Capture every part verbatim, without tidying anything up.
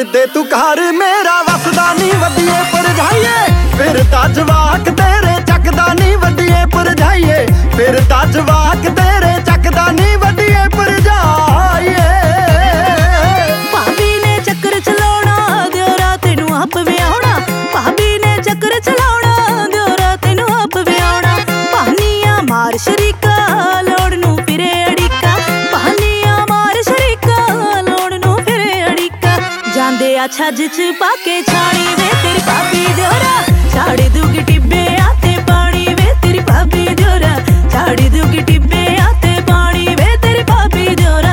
जिद्दे तू घर मेरा वसदा नी वड्डिए भरजाइए, फिर तां जवाक तेरे चकदा नी वड्डिए भरजाइए, फिर तां जवाक तेरे चकदा नी वड्डिए भरजाइए। भाभी ने चक्कर चलाउणा दियोरा तैनूं आप विआउणा, भाभी ने चक्कर चलाउणा दियोरा तैनूं आप विआउणा। बहानियां मार शरीका लोड़ नूं फिरे अड़ीका, बहानियां मार शरीका लोड़ नूं फिरे अड़ीका। जांदे आ छज च पाके छाणी वे तेरी भाभी दियोरा, छाड़ी दूगी टिब्बे आते पानी वे तेरी भाभी दियोरा, छाड़ी दूगी टिब्बे आते पानी वे तेरी भाभी दियोरा।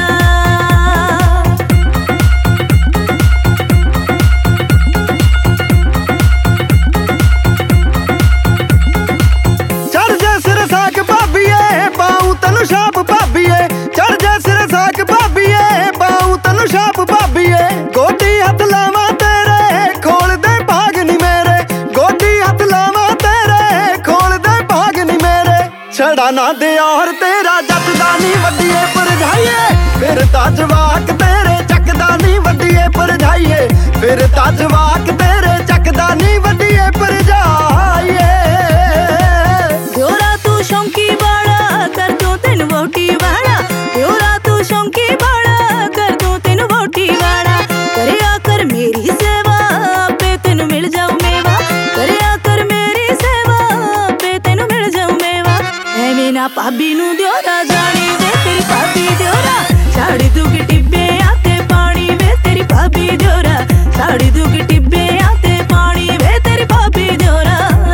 चढ़ जा सिर साक भाभीए पाऊं तैनूं छाप भाभीए, चढ़ जा सिर साक भाभीए पाऊं तैनूं छाप भाभीए। गोदी हथ लावां तेरे खोल दे भाग नी मेरे, गोदी हथ लावां तेरे खोल दे भाग नी मेरे। छड़ा ना दे और तेरा जचदा नी वड्डिए भरजाइए, फिर तां जवाक तेरे चकदा नी वड्डिए भरजाइए, फिर तां जवाक तेरे चकदा नी वड्डिए भरजाइए। दियोरा तू शौंकी बाड़ा कर दूं तैनूं वोटी वाड़ा, दियोरा तू शौंकी बाड़ा कर दूं तैनूं वोटी वाड़ा। करया कर मेरी सेवा पे तैनूं मिल जाऊ मेवा, करया कर मेरी सेवा पे तैनूं मिल जाऊ मेवा। ऐवें ना भाभी नूं दियोरा जानी वे तेरी भाभी दियोरा, छाड़ी दूगी टिब्बे आते पानी वे तेरी भाभी दियोरा, छाड़ी दूगी टिब्बे आते पानी वे तेरी भाभी दियोरा।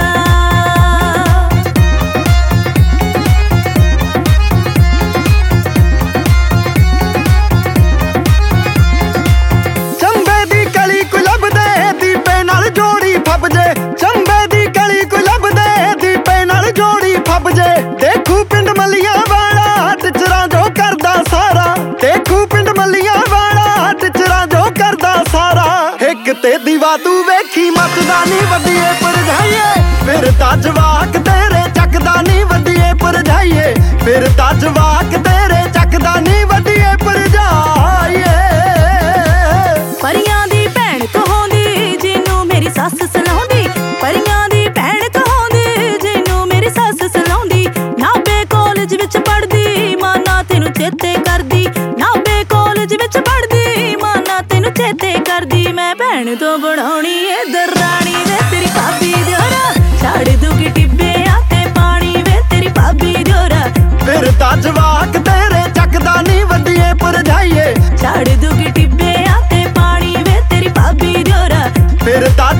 चंबे दी कली कोई लभदे दीपे नाल जोड़ी फब जे, चंबे दी कली कोई लभदे दीपे नाल जोड़ी फब जे। देखू पिंड मलियां वाला टिचरा जो करदा सारा, देखू पिंड मलियां वाला टिचरा जो करदा सारा। हिक ते दीवा तू वेखी मचदा नी वड्डिए भरजाइए, फिर तां जवाक तेरे चकदा नी वड्डिए भरजाइए, फिर तां जवाक तेरे चकदा नी वड्डिए भरजाइए। परियां दी भैण कहोंदी जिन्नू मेरी सस सलाउंदी, परियां दी भैण कहोंदी जिन्नू मेरी सस सलाउंदी। नाभे कॉलेज विच पढ़दी माना तैनूं चेते करदी, नाभे कॉलेज विच पढ़दी माना तैनूं चेते करदी। मैं भैण तो बनाउणी इधर राणी वे तेरी भाभी दियोरा, छाड़ दूगी टिब्बे आते पानी वे तेरी भाभी दियोरा, फिर तां जवाक तेरे चकदा नी वड्डिए भरजाइए, छाड़ दूगी टिब्बे आते पानी वे तेरी भाभी दियोरा, फिर तां